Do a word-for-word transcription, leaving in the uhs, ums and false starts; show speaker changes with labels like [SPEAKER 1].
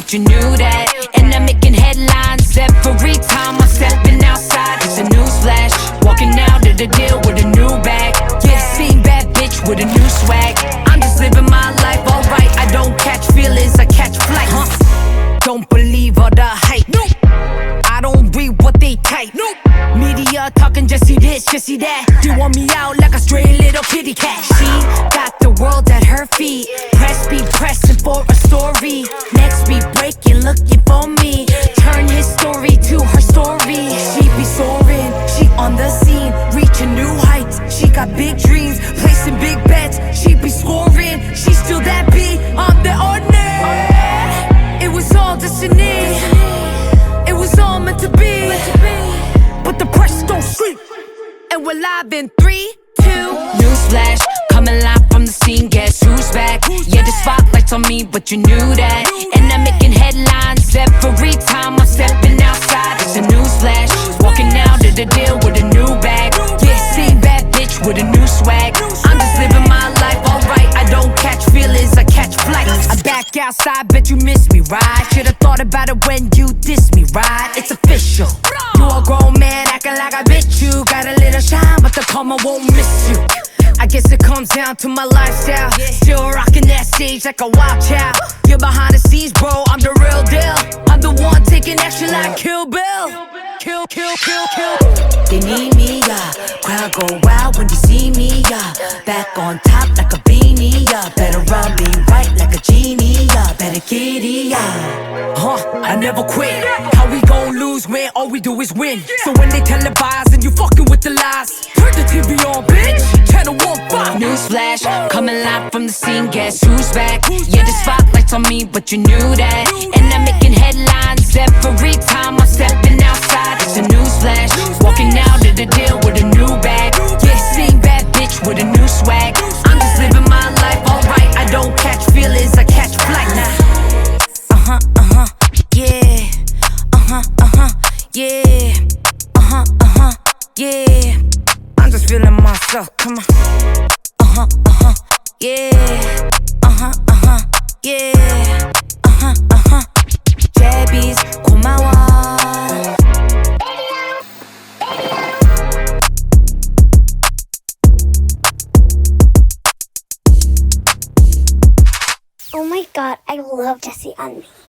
[SPEAKER 1] but you knew that. And I'm making headlines every time I'm stepping outside. It's a newsflash, walking out of the deal with a new bag. Yeah, same bad bitch with a new swag. I'm just living my life, alright. I don't catch feelings, I catch flights. huh? Don't believe all the hype. Nope. I don't read what they type. Nope. Media talking, just see this, just see that. They want me out like a stray little kitty cat. She got the world at her feet. Press be pressing for a story. Next be breaking, looking for me. Turn his story to her story. She be soaring, she on the scene, reaching new heights. She got big dreams, placing big bets. She be scoring, she's still that big. I'm the ordinary. It was all destiny. It was all meant to be. But the press don't sleep. And we're live in three, two. Newsflash, coming live from the scene. Guess who's back? Yeah, the spotlight's on me, but you knew that. And I'm making headlines every time I'm stepping outside. It's a newsflash, walking out of the deal with a new bag. Yeah, same bad bitch with a new swag. I'm just living my life, alright. I don't catch feelings, I catch flights. I'm back outside, bet you miss me, right? Should've thought about it when you diss me, right? It's official. You a grown man acting like I bit you. Got a little shine, but the karma won't miss you. I guess it comes down to my lifestyle. Still rocking that stage like a wild child. You're behind the scenes, bro, I'm the real deal. I'm the one taking action like Kill Bill. Kill, kill, kill, kill. They need me, yeah. Crowd go wild when you see me, yeah. Back on top like a beanie, yeah. Better run me right like a genie, yeah. Better get it, yeah. Huh, I never quit. How we gon' lose when all we do is win? So when they televise and you fucking with the lies, turn the T V on, bitch. Channel one five. Newsflash, coming live from the scene. Guess who's back? Yeah, the spotlight's on me, but you knew that. And I'm making headlines every time I'm stepping outside. It's a newsflash, walking out of the deal with a new bag. Yeah, same bad bitch with a new swag. I'm just living my life, alright. I don't catch feelings, I catch flight now. Uh-huh, uh-huh, yeah. Uh-huh, uh-huh, yeah. Uh-huh, uh-huh, yeah. I'm just feeling myself, come on. Uh-huh, uh-huh, yeah. Uh-huh, uh-huh, yeah. Uh-huh, uh-huh. 제비's 고마워.
[SPEAKER 2] Oh my god, I love Jesse on Me.